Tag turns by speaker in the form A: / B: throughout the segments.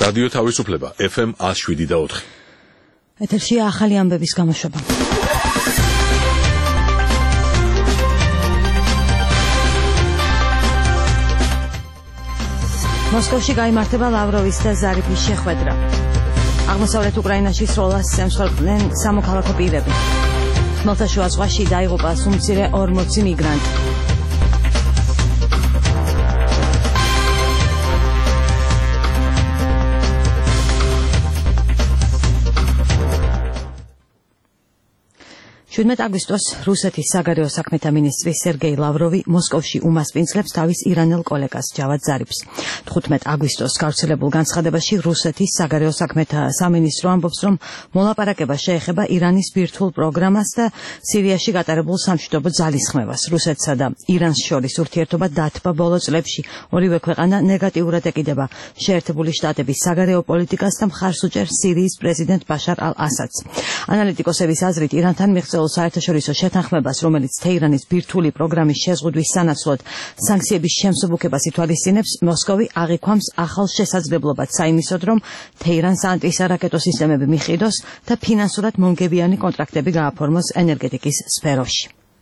A: რადიო თავისუფლება FM 107.4.
B: ეთერშია ახალი ამბების გამოშვება. მოსკოვში გაიმართება ლავროვის და ზარიფის შეხვედრა. აღმოსავლეთ უკრაინაში სროლას ემსხვერპლენ სამოქალაქო პირები. ხმელთაშუა ზღვაში დაიღუპა სუმცირე 40 მიგრანტი. აგვისტოს რუსეთის საგარეო საქმეთა მინისტრი სერგეი ლავროვი მოსკოვში უმასპინძლებს თავის ირანელ კოლეგას ჯავად ზარიფს. 15 აგვისტოს გავრცელებულ განცხადებაში რუსეთის საგარეო საქმეთა სამინისტრო ამბობს, რომ მოლაპარაკება შეეხება ირანის ბირთვულ პროგრამას და სირიაში გატარებულ სამშვიდობო ძალისხმევას. რუსეთსა და ირანს შორის ურთიერთობა დათბა ბოლო წლებში. ორივე ქვეყანა ნეგატიურად ეკიდება შეერთებული შტატების საგარეო პოლიტიკას და მხარს უჭერს სირიის პრეზიდენტ ბაშარ ალ-ასადს. ანალიტიკოსების აზრით, ირანთან მიღწეულ საერთაშორისო შეთანხმებას, რომელიც თეირანის ბირთვული პროგრამის შეზღუდვის სანაცვლოდ სანქციების შემსუბუქებას ითვალისწინებს, მოსკოვი აღიქვამს ახალ შესაძლებლობად საიმისოდ, რომ თეირანს ანტისარაკეტო სისტემები მიყიდოს და ფინანსურად მომგებიანი კონტრაქტები გააფორმოს ენერგეტიკის სფეროში.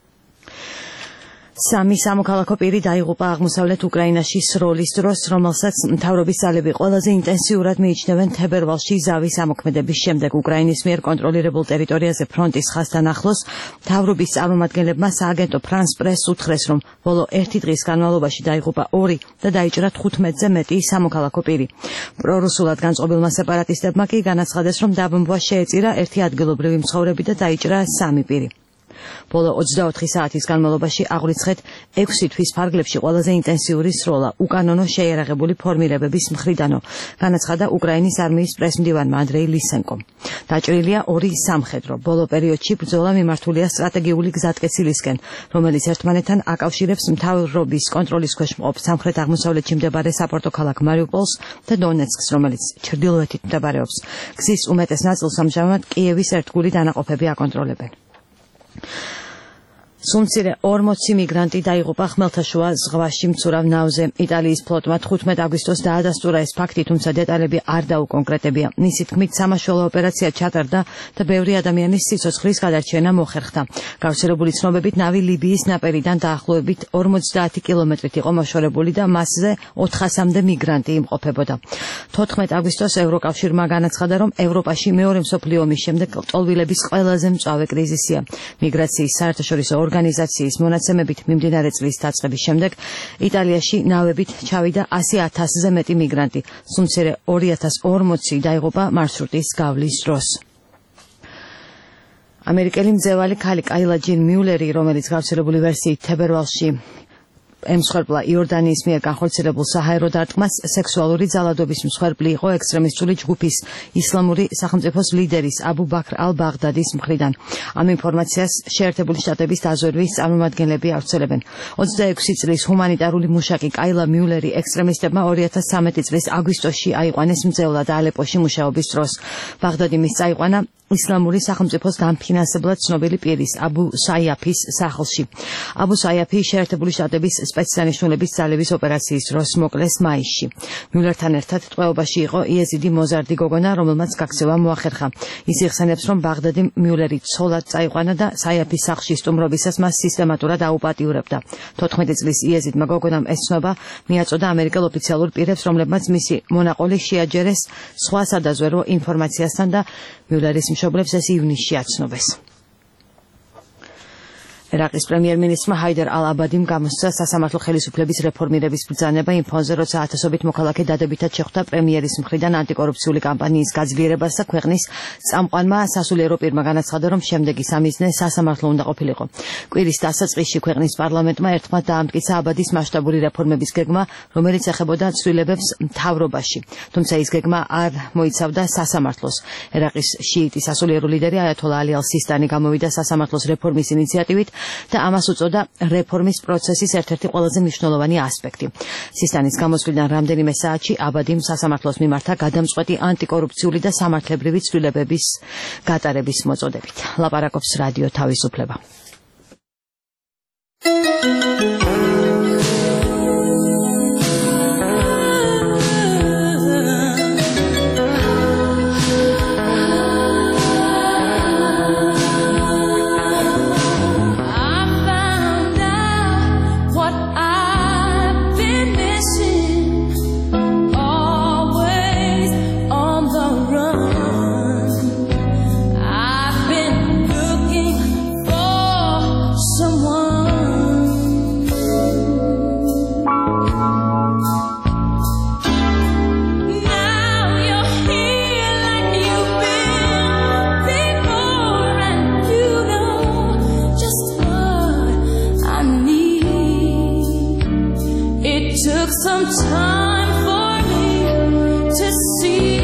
B: სამი სამოქალაქო პირი დაიღუპა აღმოსავლეთ უკრაინაში სროლის დროს, რომელსაც მთავრობის ძალები ყველაზე ინტენსიურად მიიჩნევენ თებერვალში ზავის ამოქმედების შემდეგ. უკრაინის მიერ კონტროლირებულ ტერიტორიაზე ფრონტის ხაზთან ახლოს მთავრობის წარმომადგენლებმა სააგენტო ფრანს პრესს უთხრეს, რომ ბოლო 1 დღის განმავლობაში დაიღუპა 2 და დაიჭრა 15-ზე მეტი სამოქალაქო პირი. პრორუსულად განწყობილმა სეპარატისტებმა კი განაცხადეს, რომ დაბომბვა შეეწირა 1 ადგილობრივი მცხოვრები და დაიჭრა 3 პირი. ბოლო 24 საათის განმავლობაში აღვიცხეთ 6 თვის ფარგლებში ყველაზე ინტენსიური სროლა უკანონო შეიარაღებული ფორმირებების მხრიდანო, განაცხადა უკრაინის არმიის პრესმდივანმა ანდრეი ლისენკომ. დაჭრილია 2 სამხედრო. ბოლო პერიოდში ბრძოლა მიმართულია სტრატეგიული გზატკეცილისკენ, რომელიც ერთმანეთთან აკავშირებს მთავრობის კონტროლის ქვეშ მყოფ სამხრეთ-აღმოსავლეთში მდებარე საპორტო ქალაქ მარიუპოლს და დონეცკს, რომელიც ჩრდილოეთით მდებარეობს. გზის უმეტეს ნაწილს ამჟამად კიევის ერთგული დანაყოფები აკონტროლებენ. სუმცირე 40 მიგრანტი დაიღუპა ხმელთაშუა ზღვაში მცურავ ნავზე. იტალიის ფლოტმა 15 აგვისტოს დაადასტურა ეს ფაქტი, თუმცა დეტალები არ დაუკონკრეტებია. მისი თქმით, სამაშველო ოპერაცია ჩატარდა და ბევრი ადამიანის სიცოცხლის გადარჩენა მოხერხდა. გავრცელებული ცნობებით, ნავი ლიბიის ნაპირიდან დაახლოებით 50 კილომეტრით იყო მოშორებული და მასზე 400-მდე მიგრანტი იმყოფებოდა. 14 აგვისტოს ევროკავშირმა განაცხადა, რომ ევროპაში მეორე მსოფლიო ომის შემდეგ ლტოლვილების ყველაზე მწვავე კრიზისია. მიგრაციის საერთაშორისო ორგანიზაციის მონაცემებით მიმდინარე წლის დაწყების შემდეგ იტალიაში ნავებით ჩავიდა 100,000-ზე მეტი მიგრანტი. სუმცირე 2040 დაიღუპა მარშრუტის გავლის დროს. ამერიკელი მძევალი ქალი კაილა ჯინ მიულერი, რომელიც გავრცელებული ვერსიით თებერვალში ემსხვერპლა იორდანიის მიერ განხორციელებულ საჰაერო დარტყმას, სექსუალური ძალადობის მსხვერპლი იყო ექსტრემისტული ჯგუფის ისლამური სახელმწიფოს ლიდერის აბუ ბაქრ ალ-ბაღდადის მხრიდან. ამ ინფორმაციას შეერთებული შტატების დაზვერვის წარმომადგენლები ავრცელებენ. 26 წლის ჰუმანიტარული მუშაკი კაილა მიულერი ექსტრემისტებმა 2013 წლის აგვისტოში აიყვანეს მძევლად ალეპოში მუშაობის დროს. ბაღდადი მის წაიყვანა ისლამური სახელმწიფოს დამფინანსებლად ცნობილი პირის აბუ საიაფის სახლში. აბუ საიაფი შეერთებული შტატების სპეცდანიშნულების ძალების ოპერაციის დროს მოკლეს მაისში. მიულერთან ერთად ტყვეობაში იყო იეზიდი მოზარდი გოგონა, რომელმაც გაქცევა მოახერხა. ის იხსენებს, რომ ბაღდადი მიულერი ცოლად წაიყვანა და საიაფის სახლში სტუმრობისას მას სისტემატურად აუპატიურებდა. 14 წლის იეზიდმა გოგონამ ეს ცნობა მიაწოდა ამერიკელ ოფიციალურ პირებს, რომლებმაც მისი მონაყოლი შეაჯერეს სხვა სადაზვერვო ინფორმაციასთან და მიულერის მშობლებს ეს ივნისში აცნობეს. ერაყის პრემიერ-მინისტრმა ჰაიდარ ალ-აბადიმ გამოსცა სასამართლო ხელისუფლების რეფორმირების ბრძანება იმ ფონზე, როცა ათასობით მოქალაქე დადებითად შეხვდა პრემიერის მხრიდან ანტიკორუფციული კამპანიის გაძლიერებას და ქვეყნის წამყვანმა სასულიერო პირმა განაცხადა, რომ შემდეგი სამიზნე სასამართლო უნდა ყოფილიყო. კვირის დასაწყისში ქვეყნის პარლამენტმა ერთმანეთს დაამტკიცა აბადის მასშტაბური რეფორმების გეგმა, რომელიც ეხებოდა ცვლილებებს მთავრობაში. თუმცა ის გეგმა არ მოიცავდა სასამართლოს. ერაყის შიიტი სასულიერო ლიდერი აიათოლა ალი ალ-სისტანი გამოვიდა სასამართლოს რეფორმის ინიციატივით და ამას უწოდა რეფორმის პროცესის ერთ-ერთი ყველაზე მნიშვნელოვანი ასპექტი. სისტანის გამოსვლიდან რამდენიმე საათში აბადიმ სასამართლოს მიმართა გადამწყვეტი ანტიკორუფციული და სამართლებრივი ცვლილებების გატარების მოწოდებით. ლაპარაკობს რადიო თავისუფლება.
C: some time for me to see.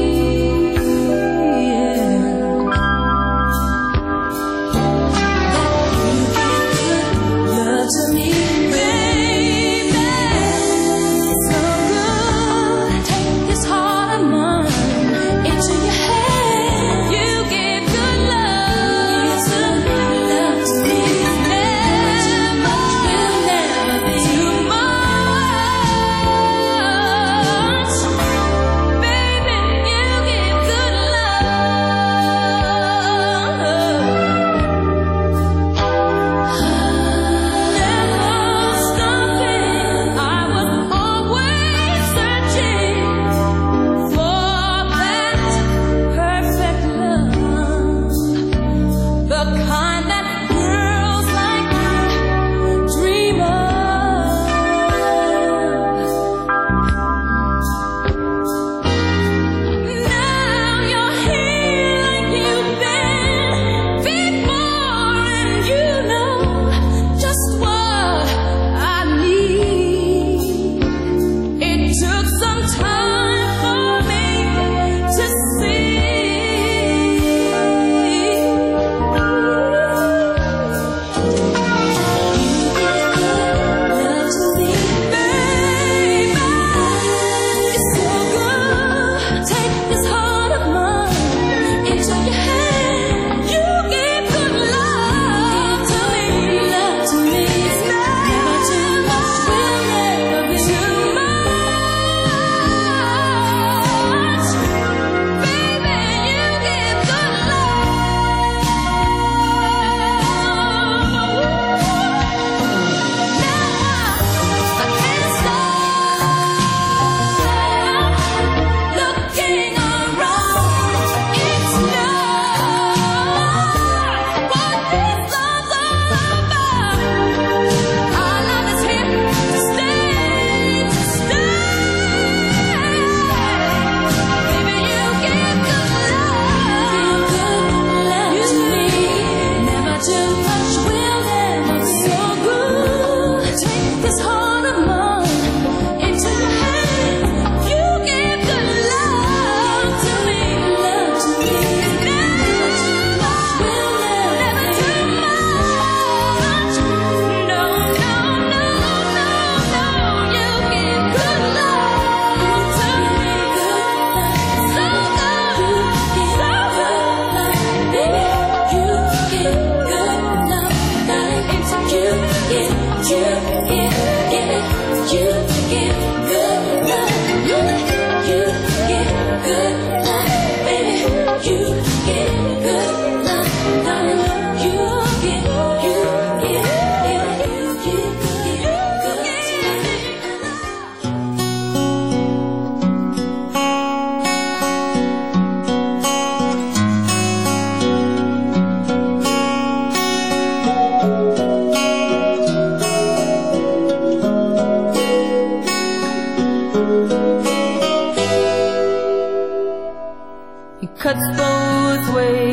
D: Cuts both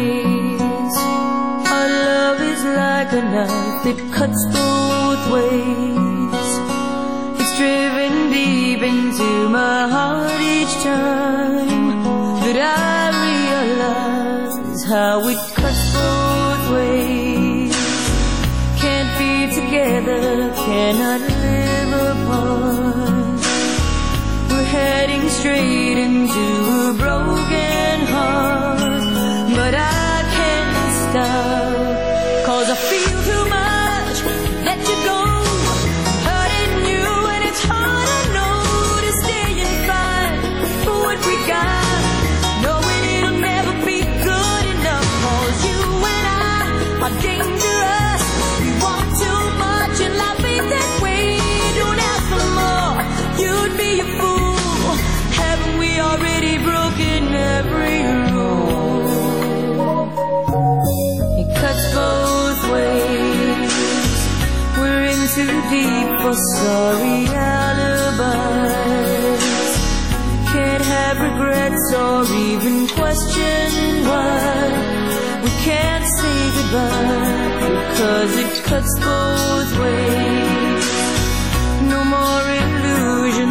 D: ways. Our love is like a knife, it cuts both ways. It's driven deep into my heart each time that I realize how it cuts both ways. Can't be together, cannot live apart. We're heading straight into a broken heart, but I can't stop, 'cause I feel too much to let you go, hurting you, and it's hard to know to stay and fight for what we got, knowing it'll never be good enough, 'cause you and I are dangerous. We want too much and life ain't that way. Don't ask for more, you'd be a fool. Haven't we already broken every rule? It cuts both ways. We're in too deep for sorry alibis. Can't have regrets or even question why we can't say goodbye, because it cuts both ways. No more illusions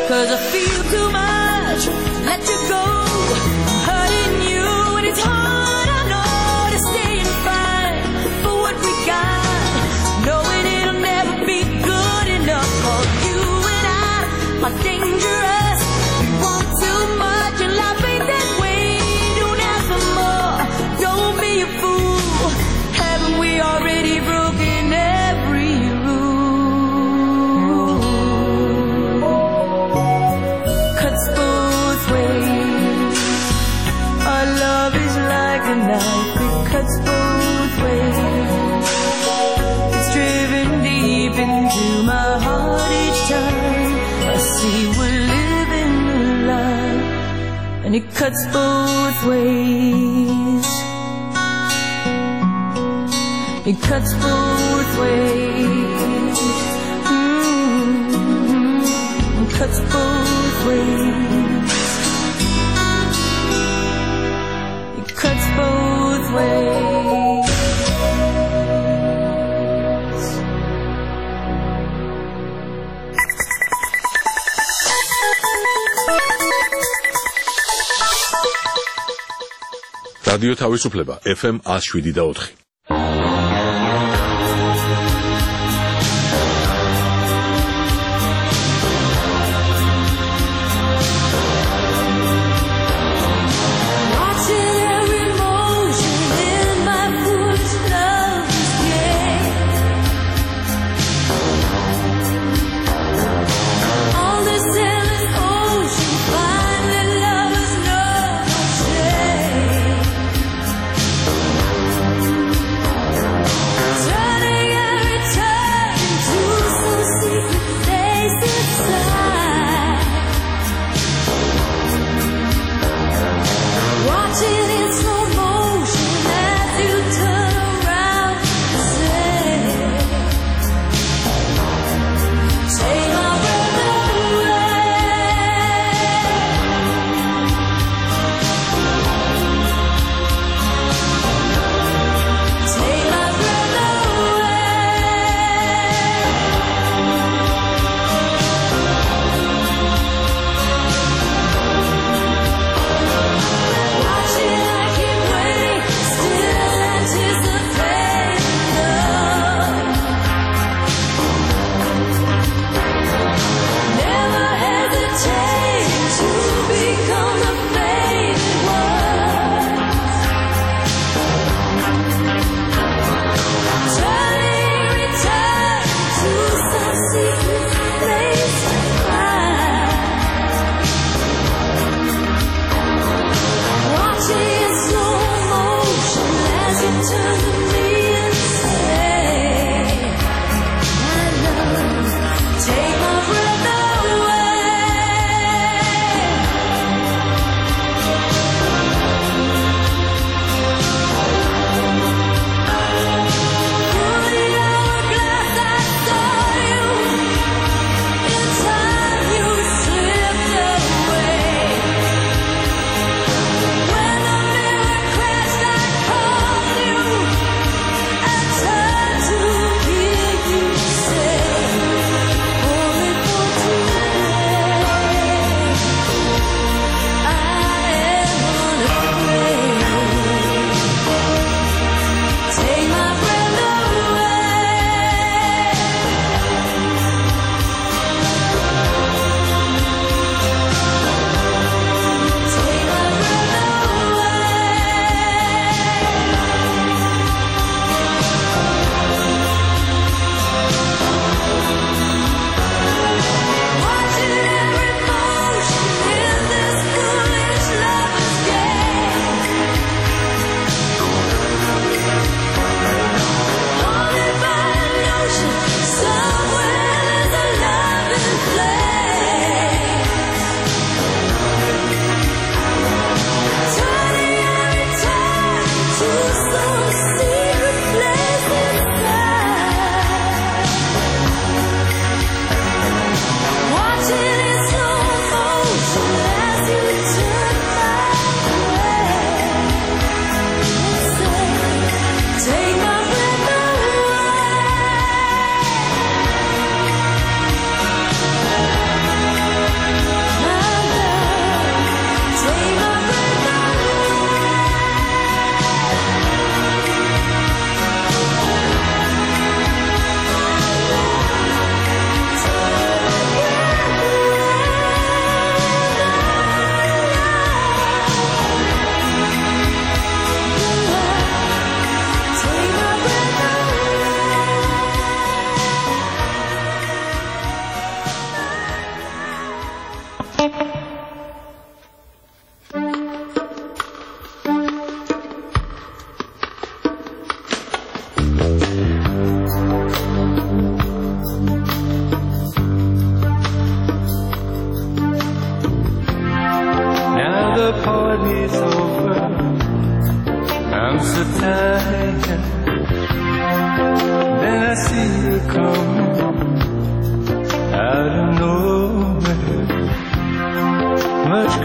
D: 'cause I feel too much, let you go, hurting you, and it's hard, I know, to stay and fight for what we got, knowing it'll never be good enough for you and I are dangerous. We want too much, and life ain't that way. Don't ask for more, don't be a fool. Haven't we already broken every rule? Cuts both ways. Our love is like a knife, it cuts both ways. It's driven deep into my heart each time I see we're living a lie, and it cuts both ways. It cuts both ways. It cuts both ways. It cuts both ways.
A: რადიო თავისუფლება FM 107.4.
D: Watching every motion in my foolish love's game. All this endless ocean, finding lovers know no shame.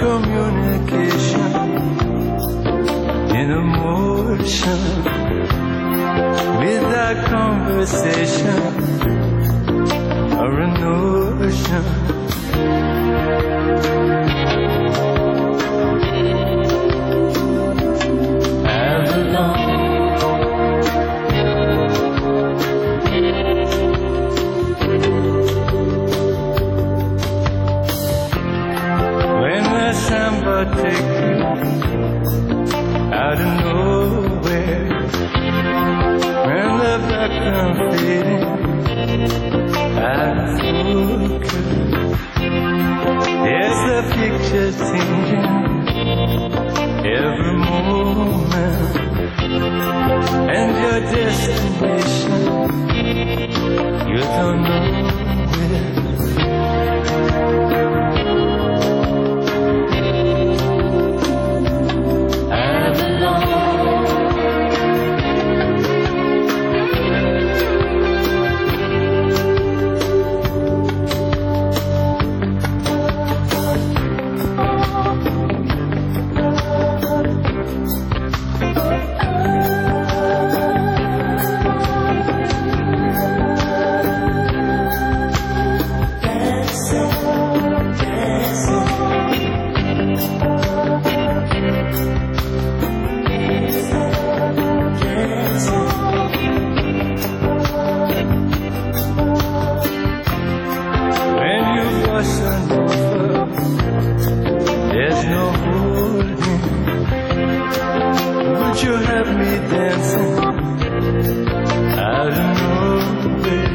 E: communication in emotion without conversation or a notion. Take you out of nowhere when the background fading out of focus. There's the picture changing every moment, and your destination you don't know where. There's no holding. Would you have me dancing out of nowhere?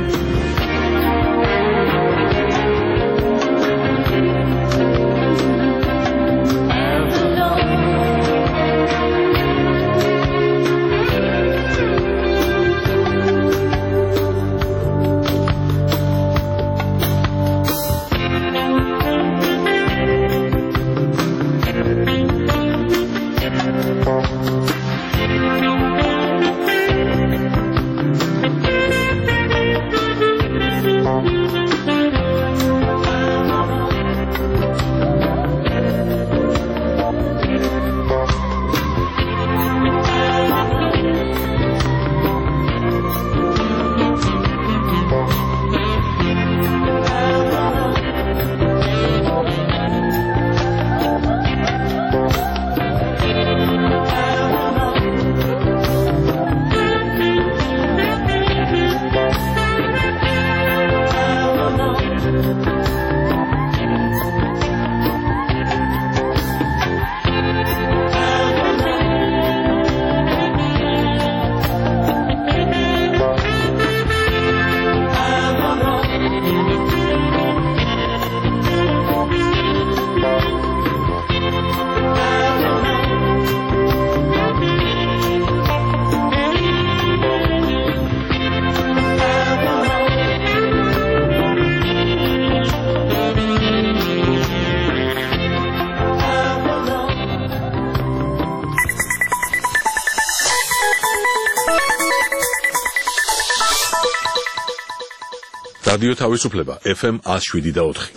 A: რადიო თავისუფლება FM 107.4.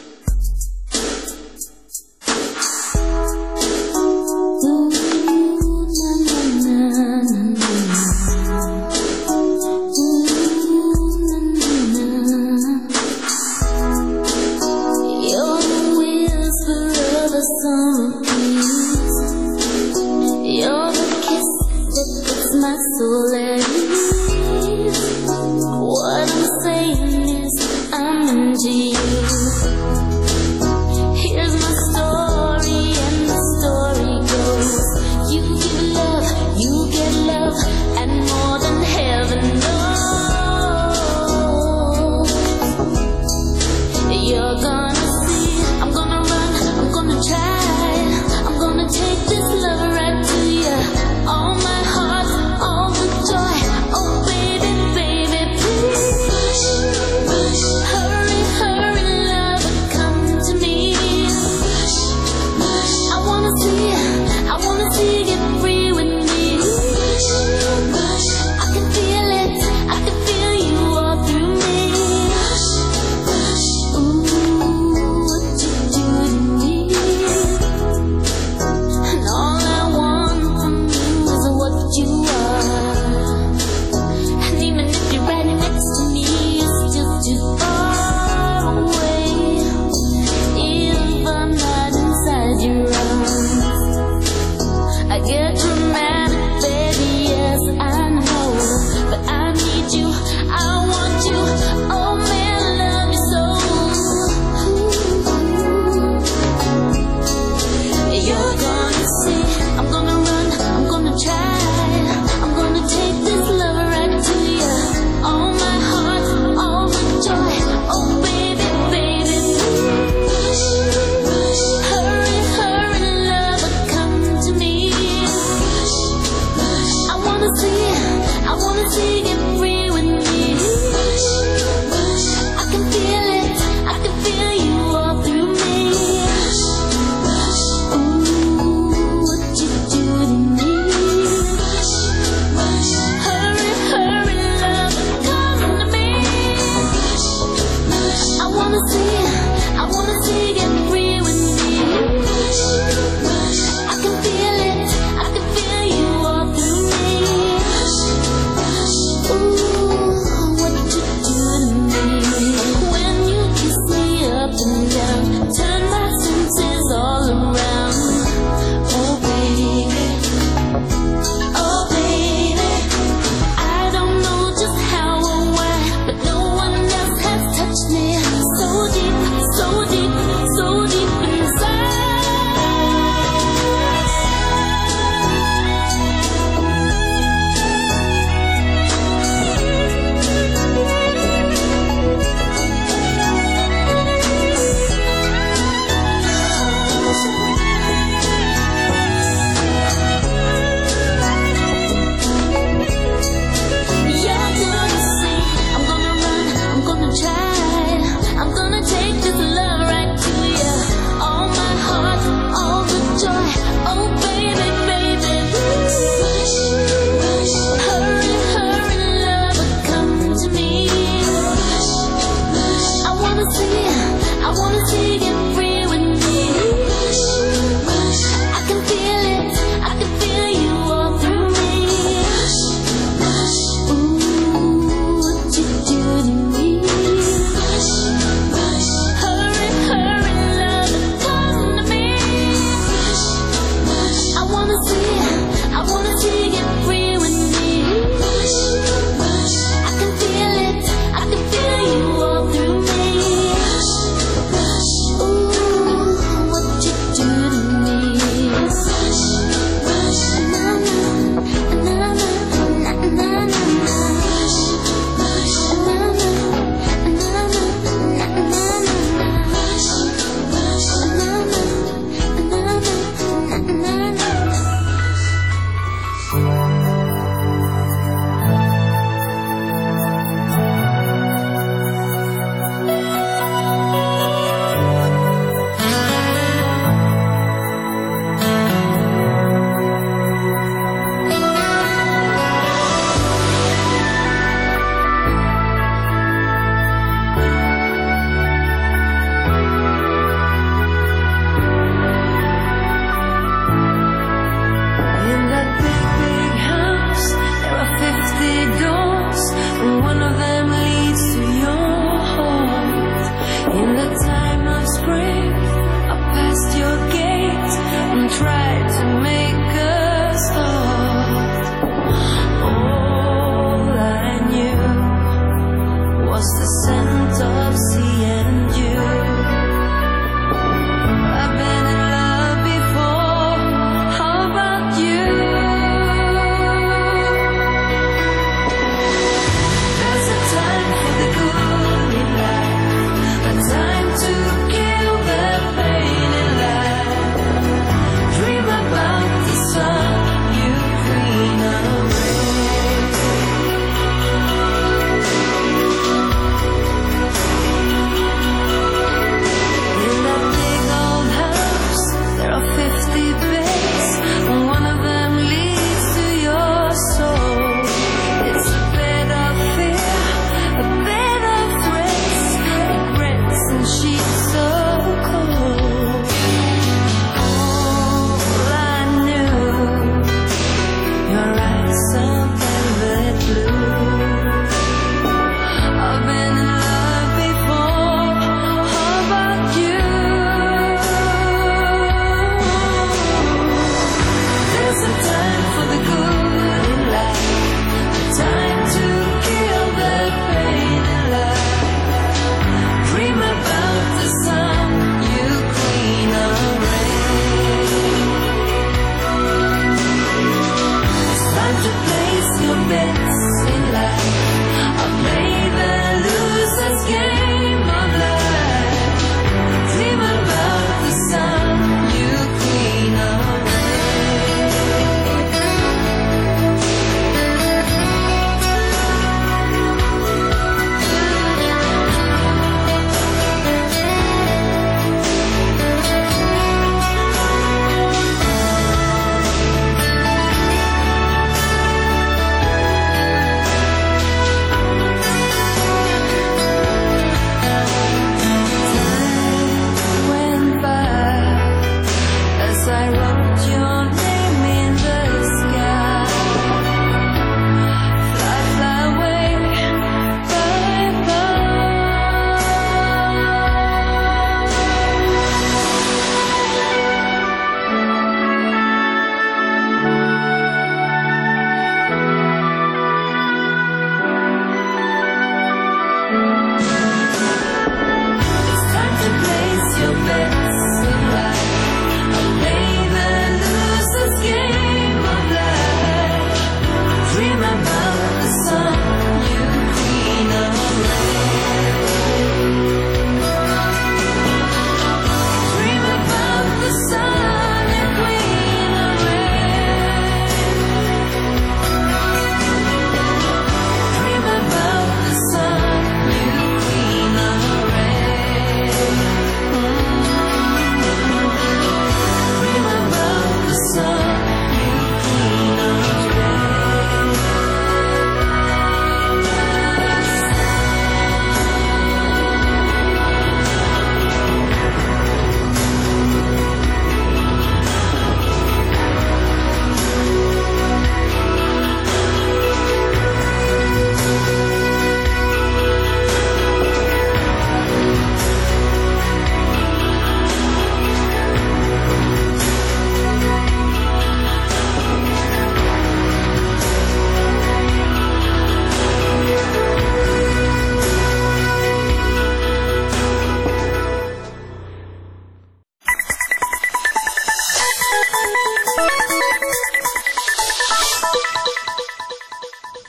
D: Take this love right to you, all my heart, all the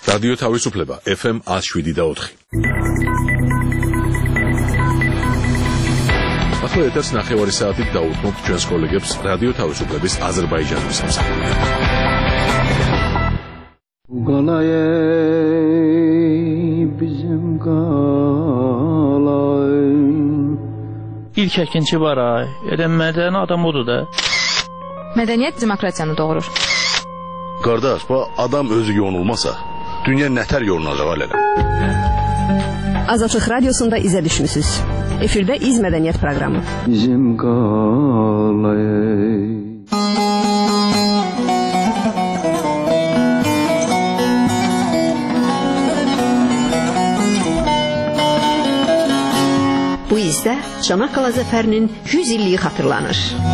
A: რადიო თავისუფლება FM 107.4. ახლა ეთერს ნახევარი საათით დაუთმობთ ჩვენს კოლეგებს რადიო თავისუფლების აზერბაიჯანის სამსახური.
F: İlk əkinçi var ay. Mədəni adam odur da.
G: Mədəniyyət demokratiyanı doğurur.
A: Qardaş, bu adam özü yonulmasa, dünya nətər yolunacaq alələ.
H: Azadlıq Radiosunda izə düşmüsünüz. Efirdə İz Mədəniyyət proqramı.
E: Bizim qalay.
H: Bu izdə Çanakkala zəfərinin 100 illiyi xatırlanır.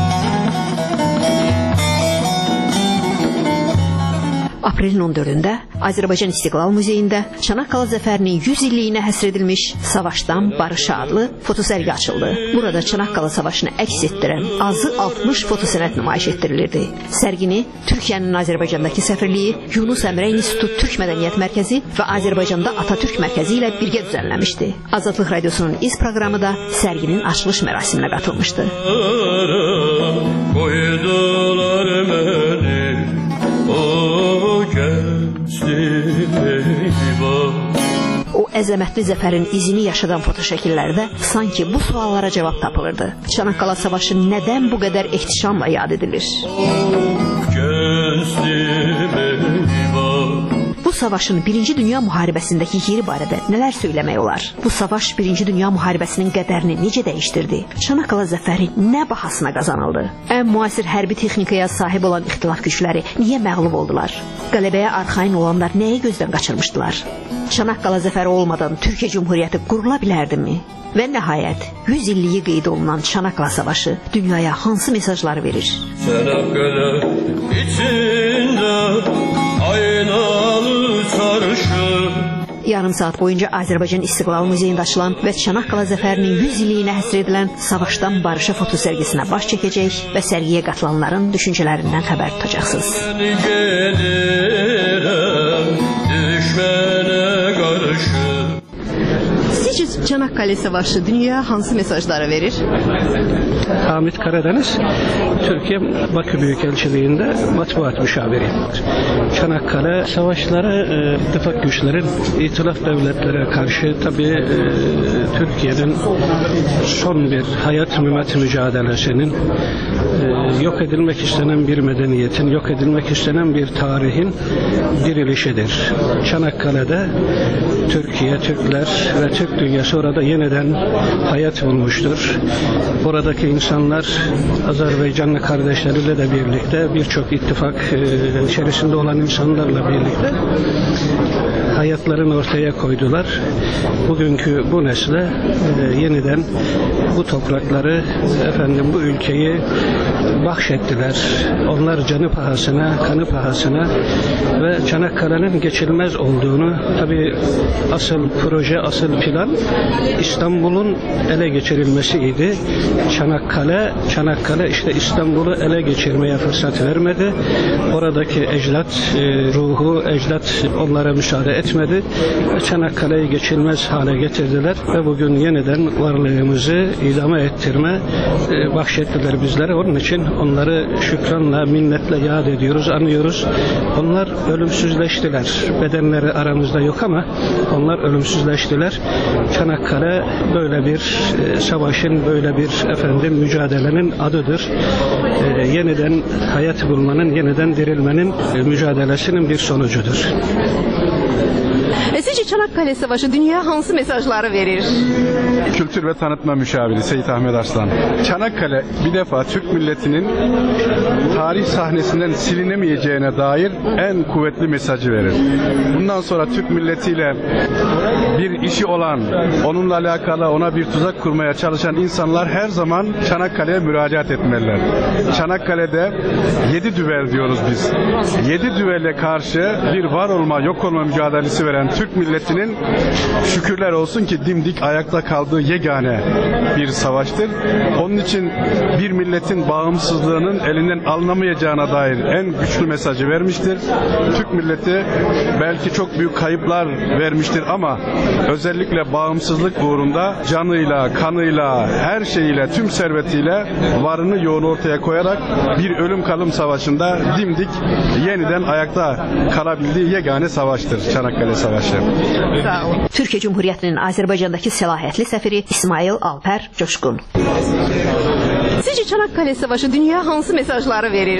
H: Aprelin 14-də Azərbaycan İstiqlal Muzeyində Çanakkala zəfərinin 100 illiyinə həsr edilmiş Savaşdan Barışa adlı fotosərgi açıldı. Burada Çanakkala Savaşını əks etdirən azı 60 fotosənət nümayiş etdirilirdi. Sərgini Türkiyənin Azərbaycandakı səfirliyi, Yunus Əmrə İnstitutu Türk Mədəniyyət Mərkəzi və Azərbaycanda Atatürk Mərkəzi ilə birgə düzənləmişdi. Azadlıq Radiosunun İz proqramı da sərginin açılış mərasiminə qatılmışdı. O əzəmətli zəfərin izini yaşadan fotoşəkillərdə sanki bu suallara cavab tapılırdı. Çanakkala Savaşı nədən bu qədər ehtişamla yad edilir? Bu savaşın 1-ci Dünya müharibəsindəki yeri barədə nələr söyləmək olar? Bu savaş 1-ci Dünya müharibəsinin qədərini necə dəyişdirdi? Çanakkala zəfəri nə bahasına qazanıldı? Ən müasir hərbi texnikaya sahib olan ixtilaf gücləri niyə məğlub oldular? Qələbəyə arxayın olanlar nəyi gözdən qaçırmışdılar? Çanakkala zəfəri olmadan Türkiyə Cumhuriyyəti qurula bilərdimi? Və nəhayət 100 illiyi qeyd olunan Çanakkala Savaşı dünyaya hansı mesajları verir?
E: Çanakkale içində aynalı çarşı.
H: Yarım saat boyunca Azərbaycan İstiqlal Muzeyində açılan və Çanakkala zəfərinin 100 illiyinə həsr edilən Savaşdan Barışa fotosərgisinə baş çəkəcək və sərgiyə qatılanların düşüncələrindən xəbər tutacaqsınız. Sizce Çanakkale Savaşı dünyaya hansı mesajları verir?
I: Hamit Karadeniz, Türkiye Bakü Büyükelçiliğinde matbuat müşaviri. Çanakkale savaşları ittifak güçlerin itilaf devletlere karşı tabii Türkiye'nin son bir hayat mümet mücadelesinin yok edilmek istenen bir medeniyetin, yok edilmek istenen bir tarihin dirilişidir. Çanakkale'de Türkiye, Türkler ve Türk dünyası orada yeniden hayat bulmuştur. Oradaki insanlar Azerbaycanlı kardeşleriyle de birlikte birçok ittifak içerisinde olan insanlarla birlikte hayatlarını ortaya koydular. Bugünkü bu nesle yeniden bu toprakları, bu ülkeyi bahşettiler. Onlar canı pahasına, kanı pahasına ve Çanakkale'nin geçilmez olduğunu, tabii asıl proje, asıl plan İstanbul'un ele geçirilmesiydi. Çanakkale işte İstanbul'u ele geçirmeye fırsat vermedi. Oradaki ecdat ruhu, ecdat onlara müsaade etmedi. Çanakkale'yi geçilmez hale getirdiler ve bugün yeniden varlığımızı idame ettirme bahşettiler bizlere. Onun için onları şükranla, minnetle yad ediyoruz, anıyoruz. Onlar ölümsüzleştiler. Bedenleri aramızda yok ama onlar ölümsüzleştiler. Çanakkale böyle bir savaşın, böyle bir mücadelenin adıdır. Yeniden hayat bulmanın, yeniden dirilmenin mücadelesinin bir sonucudur.
H: Sizce Çanakkale Savaşı dünyaya hansı mesajları verir?
J: Kültür ve Tanıtma Müşaviri Seyit Ahmet Arslan. Çanakkale bir defa Türk milletinin tarih sahnesinden silinemeyeceğine dair en kuvvetli mesajı verir. Bundan sonra Türk milletiyle bir işi olan, onunla alakalı ona bir tuzak kurmaya çalışan insanlar her zaman Çanakkale'ye müracaat etmeliler. Çanakkale'de 7 düvel diyoruz biz. 7 düvele karşı bir var olma, yok olma mücadelesi mücadelesi veren Türk milletinin şükürler olsun ki dimdik ayakta kaldığı yegane bir savaştır. Onun için bir milletin bağımsızlığının elinden alınamayacağına dair en güçlü mesajı vermiştir. Türk milleti belki çok büyük kayıplar vermiştir ama özellikle bağımsızlık uğrunda canıyla, kanıyla, her şeyiyle, tüm servetiyle varını yoğunu ortaya koyarak bir ölüm kalım savaşında dimdik yeniden ayakta kalabildiği yegane savaştır Çanakkale Savaşı.
H: Sağ olun. Türkiye Cumhuriyeti'nin Azerbaycan'daki səlahiyyətli səfiri İsmail Alper Coşkun. Sizce Çanakkale Savaşı dünya hansı mesajları verir?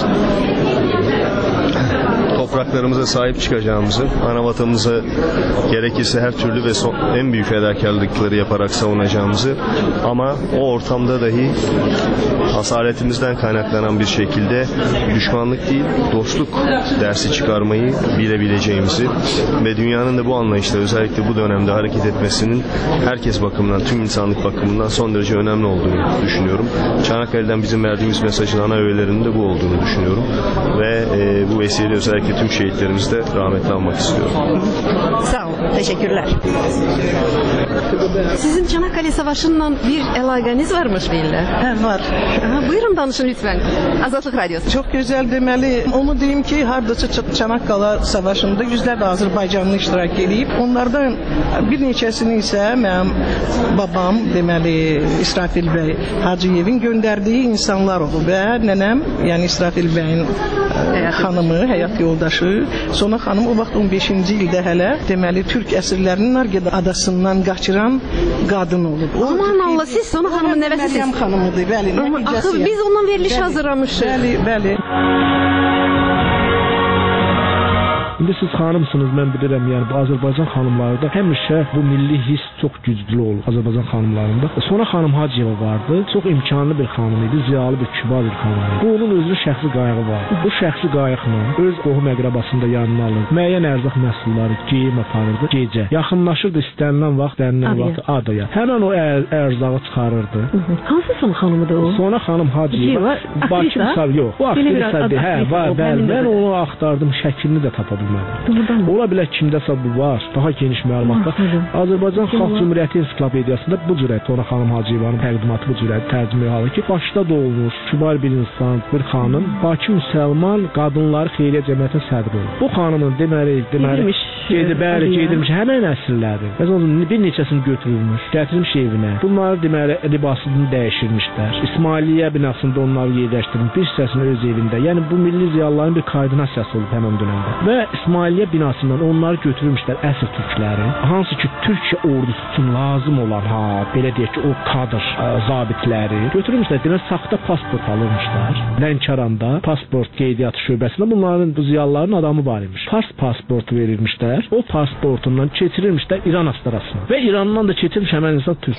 K: Topraklarımıza sahip çıkacağımızı, ana vatanımıza gerekirse her türlü ve en büyük fedakarlıkları yaparak savunacağımızı ama o ortamda dahi hasaletimizden kaynaklanan bir şekilde düşmanlık değil, dostluk dersi çıkarmayı bilebileceğimizi ve dünyanın da bu anlayışla özellikle bu dönemde hareket etmesinin herkes bakımından, tüm insanlık bakımından son derece önemli olduğunu düşünüyorum. Çanakkale'den bizim verdiğimiz mesajın ana öğelerinin de bu olduğunu düşünüyorum ve bu vesileyle özellikle tüm şehitlerimizi de rahmetle anmak istiyorum.
H: Sağ olun, teşekkürler. Sizin Çanakkale Savaşı'ndan bir əlaqəniz varmış belli.
L: Var.
H: Buyurun danışın lütfen. Azadlık Radyosu.
L: Çok güzel demeli. Onu diyeyim ki hardasa Çanakkale Savaşı'nda yüzlerce Azerbaycanlı iştirak edip onlardan bir neçəsini ise mənim babam demeli İsrafil Bey Hacıyev'in gönderdiği insanlar oldu ve nenem yani İsrafil Bey'in hanımı, həyat yoldaşı Sona xanım o vaxt 15-ci ildə hələ deməli Türk əsirlərinin Nargeda adasından qaçıran qadın olub.
H: Aman Allah, siz Sona xanımın nəvəsisiniz.
L: Məryəm xanımıdır, bəli.
H: Axı biz ondan veriliş hazırlamışıq.
L: Bəli, bəli.
M: İndi siz xanımsınız, mən bilirəm, yəni bu Azərbaycan xanımlarında həmişə bu milli his çox güclü olur Azərbaycan xanımlarında. Sonra xanım Hacıyeva vardı, çox imkanlı bir xanım idi, ziyalı bir kübar bir xanım idi. Bu onun özünün şəxsi qayığı var. Bu şəxsi qayıqla öz qohum əqrabasını da yanına alır. Müəyyən ərzaq məhsulları geyim aparırdı gecə. Yaxınlaşırdı istənilən vaxt, dənilən vaxt adaya. Həmin o ərzağı çıxarırdı.
H: Hansı son xanımıdır o?
M: Sonra xanım Hacıyeva, Bakı misal yox. Bu aktrisadır, hə, var, bəli. Mən onu axtardım, şəklini də tapa bilmədim. Ola bilər kimdəsə bu var, daha geniş məlumatlar. Azərbaycan Xalq Cümhuriyyəti Ensiklopediyasında bu cürə Sona xanım Hacıyevanın təqdimatı bu cürə tərcümə halı ki, Bakıda doğulmuş, kübar bir insan, bir xanım, Bakı Müsəlman Qadınları Xeyriyyə Cəmiyyətinin sədri olub. Bu xanımın deməli gedirmiş həmən əsrlərdir. Məsələn, bir neçəsini götürülmüş, gətirilmiş evinə. Bunları deməli libasını dəyişirmişlər. İsmailiyyə binasında onları yerləşdirilmiş, bir hissəsini öz evində. Yəni bu milli ziyalıların bir koordinasiyası olub həmin dövrdə. Və İsmailiyyə binasından onları götürmüşlər əsr türkləri. Hansı ki Türkiyə ordusu üçün lazım olan belə deyək ki o kadr zabitləri götürmüşlər. Demək saxta pasport alırmışlar. Lənkəranda pasport qeydiyyatı şöbəsində bunların bu ziyalıların adamı var imiş. Pasportu verilmişlər. O pasportundan keçirilmişlər İran astarasına. Və İrandan da keçirilmiş həmən insan Türk.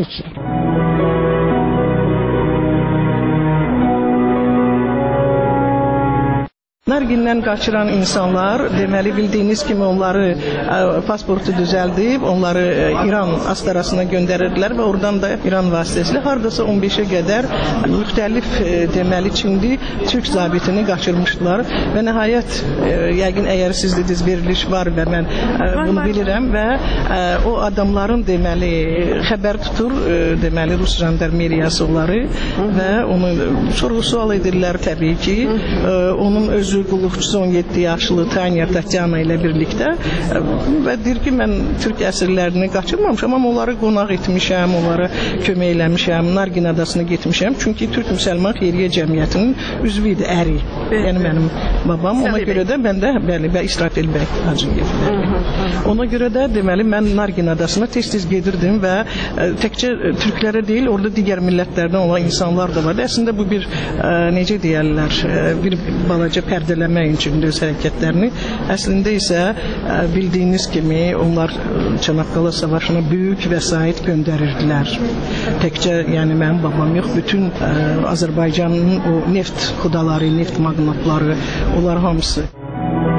L: Nargindən qaçıran insanlar, deməli bildiyiniz kimi onları pasportu düzəldib, onları İran astarasına göndərirdilər və oradan da İran vasitəsilə hardasa 15-ə qədər müxtəlif deməli Çinli Türk zabitini qaçırmışdılar və nəhayət yəqin əgər siz dediniz veriliş var və mən bunu bilirəm və o adamların deməli xəbər tutur deməli Rus jandarmeriyası onları və onu sorğu-sual edirlər təbii ki, onun özü qulluqçusu 17 yaşlı Tanya Tatyana ilə birlikdə və deyir ki, mən Türk əsirlərini qaçırmamışam, amma onları qonaq etmişəm, onlara kömək eləmişəm, Nargin adasına getmişəm, çünki Türk Müsəlman Xeyriyyə Cəmiyyətinin üzvü idi, əri. Yəni mənim babam, ona görə də mən də bəli, İsrafil bəy Hacıyev. Ona görə də deməli mən Nargin adasına tez-tez gedirdim və təkcə türklərə deyil, orada digər millətlərdən olan insanlar da vardı. Əslində bu bir necə deyərlər, bir balaca pərdələmək üçün öz hərəkətlərini. Əslində isə bildiyiniz kimi onlar Çanakkale Savaşına böyük vəsait göndərirdilər. Təkcə yəni mənim babam yox, bütün Azərbaycanın o neft xudaları, neft magnatları, onlar hamısı.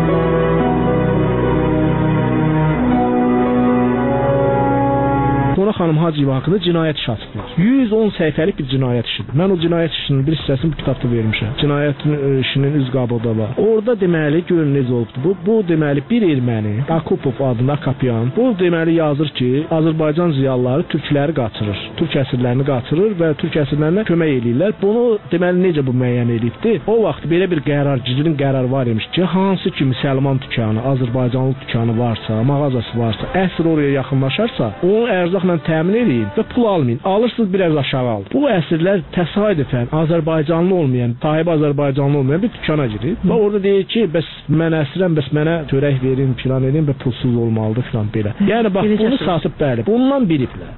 M: Sonra xanım Hacıyeva haqqında cinayət işi açıblar. 110 səhifəlik bir cinayət işidir. Mən o cinayət işinin bir hissəsini bu kitabda vermişəm. Cinayətin işinin üz qabıda var. Orada deməli görün necə olubdu. Bu deməli bir erməni, Akupov adında Kapiyan. Bu deməli yazır ki, Azərbaycan ziyalıları türkləri qaçırır. Türk əsirlərini qaçırır və türk əsirlərinə kömək eləyirlər. Bunu deməli necə bu müəyyən edibdi? O vaxt belə bir qərar, Cicilin qərarı var imiş ki, hansı ki müsəlman dükanı, Azərbaycanlı dükanı varsa, mağazası varsa, əsir oraya yaxınlaşarsa, onu ərzaqla təmin edin və pul almayın. Alırsınız biraz aşağı alın. Bu əsirlər təsadüfən Azərbaycanlı olmayan, sahibi Azərbaycanlı olmayan bir dükana girir və orada deyir ki, bəs mən əsirəm, bəs mənə çörək verin, filan edin və pulsuz olmalıdır filan belə. Yəni bax bunu satıb bəli, bundan biliblər.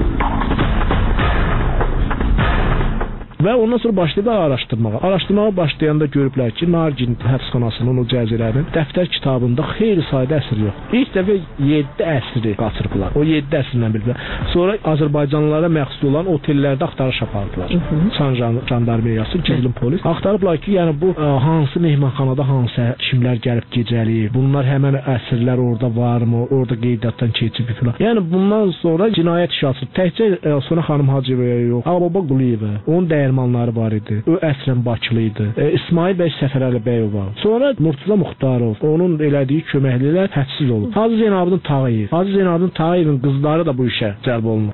M: Və ondan sonra başlayıblar araşdırmağa. Araşdırmağa başlayanda görüblər ki, Nargin həbsxanasının o cəzirənin dəftər kitabında xeyli sayda əsir yox. İlk dəfə 7 əsiri qaçırıblar. O 7 əsirlə biliblər. Sonra Azərbaycanlılara məxsus olan otellərdə axtarış apardılar. San jandarmeriyası, Cizilin polis. Axtarıblar ki, yəni bu hansı mehmanxanada hansı kimlər gəlib gecəliyib, bunlar həmən əsirlər orada varmı, orada qeydiyyatdan keçib filan. Yəni bundan sonra cinayət işi açılıb. Təkcə Sona xanım Hacıyevaya yox, Ağbaba Quliyeva, onun dəyirmanları var idi. O əslən Bakılı idi. İsmail bəy Səfərəli Bəyov var. Sonra Murtuza Muxtarov, onun elədiyi köməklilər hədsiz olub. Hacı Zeynalabdin Tağıyevin qızları da bu işə cəlb olunur.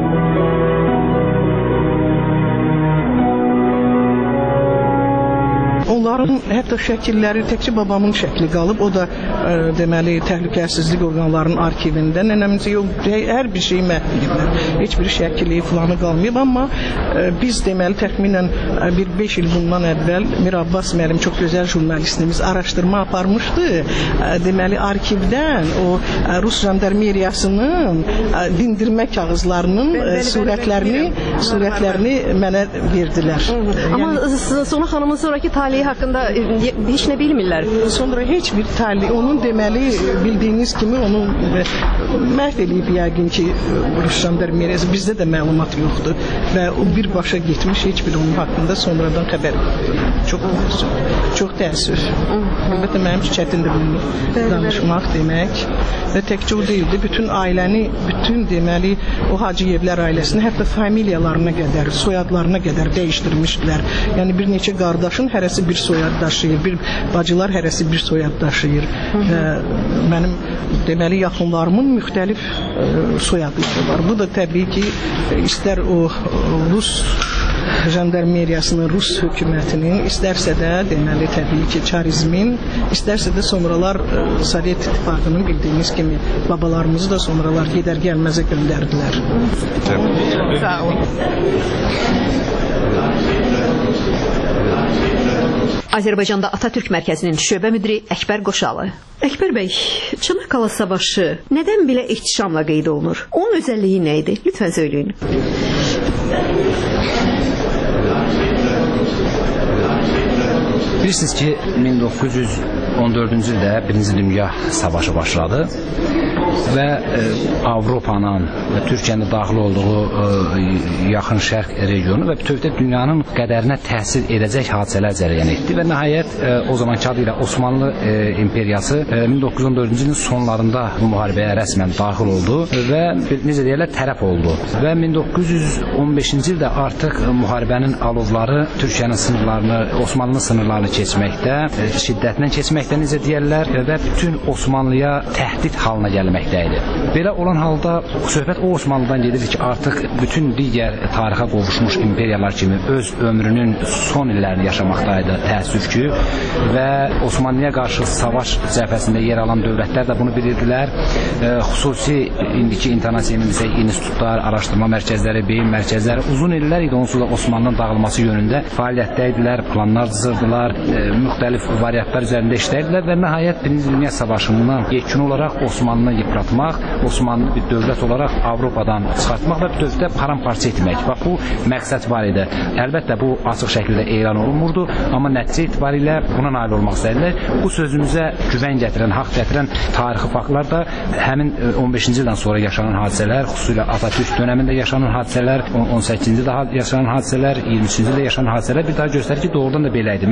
L: Onların hətta şəkilləri təkcə babamın şəkli qalıb. O da deməli təhlükəsizlik orqanlarının arxivində. Nənəmizə hər bir şey məhv ediblər. Heç bir şəkili filanı qalmayıb, amma biz deməli təxminən bir 5 il bundan əvvəl Mir Abbas müəllim çox gözəl jurnalistimiz araşdırma aparmışdı. Deməli arxivdən o Rus jandarmeriyasının dindirmə kağızlarının surətlərini mənə verdilər.
H: Amma Sona xanımın sonraki talihi haqqında heç nə bilmirlər.
L: Sonra heç bir tali, onun deməli bildiyiniz kimi onu məhv eləyib yəqin ki Rus jandarmeriyası, bizdə də məlumat yoxdur və o birbaşa getmiş, heç bir onun haqqında sonradan xəbər çox təəssüf. Əlbəttə mənim üçün çətindir bunu danışmaq demək və təkcə o deyildi, bütün ailəni, bütün deməli o Hacıyevlər ailəsini, hətta familiyalarına qədər, soyadlarına qədər dəyişdirmişdilər. Yəni bir neçə qardaşın hərəsi bir soyad daşıyır, bir bacılar hərəsi bir soyad daşıyır və mənim deməli yaxınlarımın müxtəlif soyadları var. Bu da təbii ki istər o Rus jandarmeriyasının, Rus hökumətinin, istərsə də deməli təbii ki çarizmin, istərsə də sonralar Sovet İttifaqının bildiyiniz kimi babalarımızı da sonralar gedər gəlməzə göndərdilər.
H: Sağ olun. Azərbaycanda Atatürk Mərkəzinin şöbə müdiri Əkbər Qoşalı. Əkbər bəy, Çanakkala savaşı nədən belə ihtişamla qeyd olunur? Onun özəlliyi nə idi? Lütfən söyləyin.
N: Bilirsiniz ki, 1914-cü ildə Birinci Dünya Savaşı başladı və Avropanın və Türkiyənin daxil olduğu yaxın şərq regionu və bütövdə dünyanın qədərinə təsir edəcək hadisələr cərəyan etdi və nəhayət o zamanki adı ilə Osmanlı İmperiyası 1914-cü ilin sonlarında bu müharibəyə rəsmən daxil oldu və necə deyirlər, tərəf oldu və 1915-ci ildə artıq müharibənin alovları Türkiyənin sınırlarını, Osmanlının sınırlarını keçməkdə, şiddətindən keçməkdə necə deyirlər və bütün Osmanlıya təhdid halına gəlməkdəydi. Belə olan halda söhbət o Osmanlıdan gedir ki, artıq bütün digər tarixə qovuşmuş imperiyalar kimi öz ömrünün son illərini yaşamaqdaydı təəssüf ki və Osmanlıya qarşı savaş cəbhəsində yer alan dövlətlər də bunu bilirdilər. Xüsusi indiki internasiya institutlar, araşdırma mərkəzləri, beyin mərkəzləri uzun illər idi onsuz da Osmanlının dağılması yönündə fəaliyyətdəydilər, planlar cızırdılar, müxtəlif variantlar üzərində işləyirdilər və nəhayət Birinci Dünya Savaşından yekun olaraq Osmanlını yıpratmaq, Osmanlı bir dövlət olaraq Avropadan çıxartmaq və bütövdə paramparça etmək. Bax, bu məqsəd var idi. Əlbəttə, bu açıq şəkildə elan olunmurdu, amma nəticə itibarilə buna nail olmaq istədilər. Bu sözümüzə güvən gətirən, haqq gətirən tarixi faktlar da həmin 15-ci ildən sonra yaşanan hadisələr, xüsusilə Atatürk dönəmində yaşanan hadisələr, 18-ci ildə yaşanan hadisələr, 23-cü ildə yaşanan hadisələr bir daha göstərir ki, doğrudan da belə idi. Məsələn,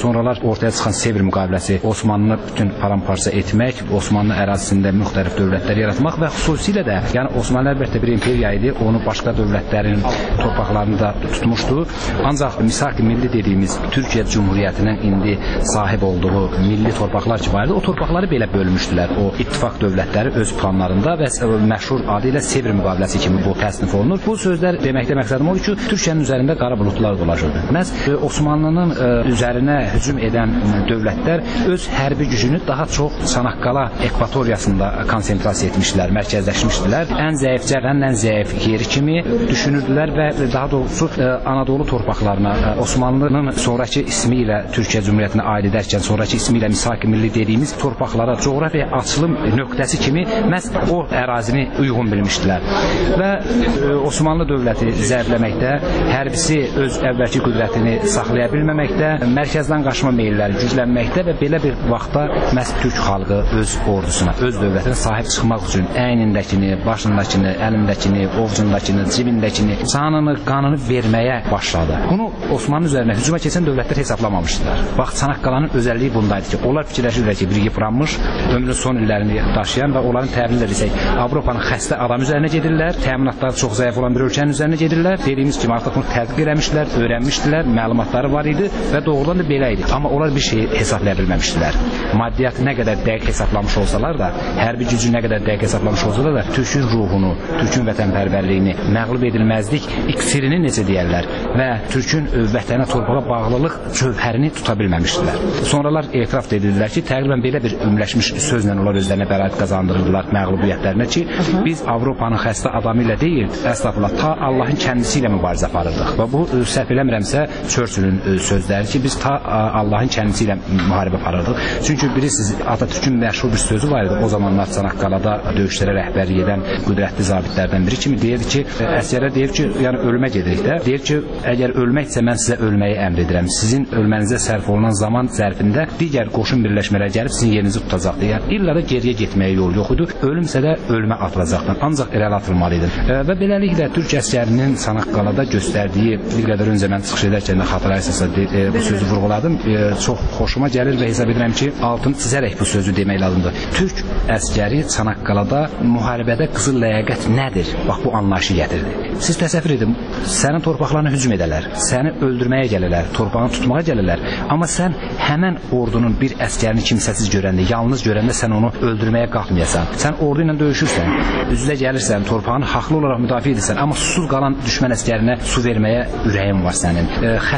N: sonralar ortaya çıxan Sevr müqaviləsi Osmanlını bütün paramparça etmək, Osmanlı ərazisində müxtəlif dövlətlər yaratmaq və xüsusilə də, yəni Osmanlı əlbəttə bir imperiya idi, onu başqa dövlətlərin torpaqlarını da tutmuşdu. Ancaq misak-ı milli dediyimiz Türkiyə Cumhuriyyətinin indi sahib olduğu milli torpaqlar ki vardı, o torpaqları belə bölmüşdülər. O ittifaq dövlətləri öz planlarında və məşhur adı ilə Sevr müqaviləsi kimi bu təsnif olunur. Bu sözlər deməkdə məqsədim odur ki, Türkiyənin üzərində qara buludlar dolaşırdı. Məhz Osmanlının üzərinə hücum edən dövlətlər öz hərbi gücünü daha çox Çanaqqala ekvatoriyasında konsentrasiya etmişdilər, mərkəzləşmişdilər. Ən zəif cəbhənin ən zəif yeri kimi düşünürdülər və daha doğrusu Anadolu torpaqlarına Osmanlının sonrakı ismi ilə Türkiyə Cumhuriyyətinə aid edərkən sonrakı ismi ilə misak-ı milli dediyimiz torpaqlara coğrafiya açılım nöqtəsi kimi məhz o ərazini uyğun bilmişdilər. Və Osmanlı dövləti zəifləməkdə, hərbisi öz əvvəlki qüdrətini saxlaya bilməməkdə, mərkəzdən qaçma meylləri güclənməkdə və belə bir vaxtda məhz Türk xalqı öz ordusuna, öz dövlətinə sahib çıxmaq üçün əynindəkini, başındakini, əlindəkini, ovcundakini, cibindəkini, canını, qanını verməyə başladı. Bunu Osmanlı üzərinə hücuma keçən dövlətlər hesablamamışdılar. Bax, Çanaqqalanın özəlliyi bundaydı ki, onlar fikirləşirlər ki, bir yıpranmış, ömrün son illərini daşıyan və onların təmin edilsək, Avropanın xəstə adam üzərinə gedirlər, təminatları çox zəif olan bir ölkənin üzərinə gedirlər. Dediyimiz kimi artıq bunu tədqiq eləmişdilər, öyrənmişdilər, məlumatları var idi və doğrudan da belə idi. Amma onlar bir şey hesablaya bilməmişdilər. Maddiyyatı nə qədər dəqiq hesablamış olsalar da, hərbi gücü nə qədər dəqiq hesablamış olsalar da, Türkün ruhunu, Türkün vətənpərvərliyini, məğlub edilməzlik iksirini necə deyərlər və Türkün vətənə, torpağa bağlılıq cövhərini tuta bilməmişdilər. Sonralar etiraf edildilər ki, təqribən belə bir ümləşmiş sözlə onlar özlərinə bəraət qazandırırlar məğlubiyyətlərinə ki, biz Avropanın xəstə adamı ilə deyil, əslafla ta Allahın kəndisi ilə mübarizə aparırdıq. Və bu səhv eləmirəmsə Churchillin sözləri ki, biz ta Allahın kəndisi ilə müharibə aparırdıq. Çünki bilirsiniz, Atatürkün məşhur bir sözü var idi. O zamanlar Çanaqqalada döyüşlərə rəhbərlik edən qüdrətli zabitlərdən biri kimi deyirdi ki, əsgərlər deyir ki, yəni ölmə gedirik də. Deyir ki, əgər ölməksə mən sizə ölməyi əmr edirəm. Sizin ölmənizə sərf olunan zaman zərfində digər qoşun birləşmələri gəlib sizin yerinizi tutacaqdı. Yəni illa da geriyə getməyə yol yox idi. Ölümsə də ölmə atılacaqdı. Ancaq irəli atılmalı idi. Və beləliklə Türk əsgərinin Çanaqqalada göstərdiyi bir qədər öncə mən çıxış edərkən də xatırlayırsınızsa bu sözü vurğuladım. Çox xoşuma gəlir və hesab edirəm ki, altını çizərək bu sözü demək lazımdır. Türk əsgəri Çanaqqalada müharibədə qızıl ləyaqət nədir? Bax bu anlayışı gətirdi. Siz təsəvvür edin, sənin torpaqlarına hücum edələr, səni öldürməyə gəlirlər, torpağını tutmağa gəlirlər. Amma sən həmən ordunun bir əsgərini kimsəsiz görəndə, yalnız görəndə sən onu öldürməyə qalxmayasan. Sən ordu ilə döyüşürsən, üzlə gəlirsən, torpağını haqlı olaraq müdafiə edirsən, amma susuz qalan düşmən əsgərinə su verməyə ürəyin var sənin.